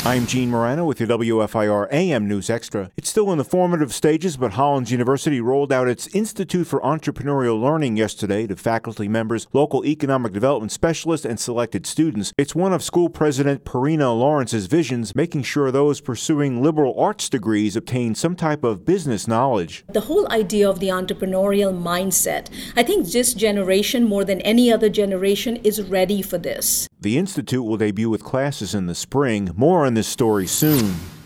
I'm Gene Morano with your WFIR AM News Extra. It's still in the formative stages, but Hollins University rolled out its Institute for Entrepreneurial Learning yesterday to faculty members, local economic development specialists, and selected students. It's one of school president Perina Lawrence's visions, making sure those pursuing liberal arts degrees obtain some type of business knowledge. The whole idea of the entrepreneurial mindset, I think this generation, more than any other generation, is ready for this. The Institute will debut with classes in the spring. More on this story soon.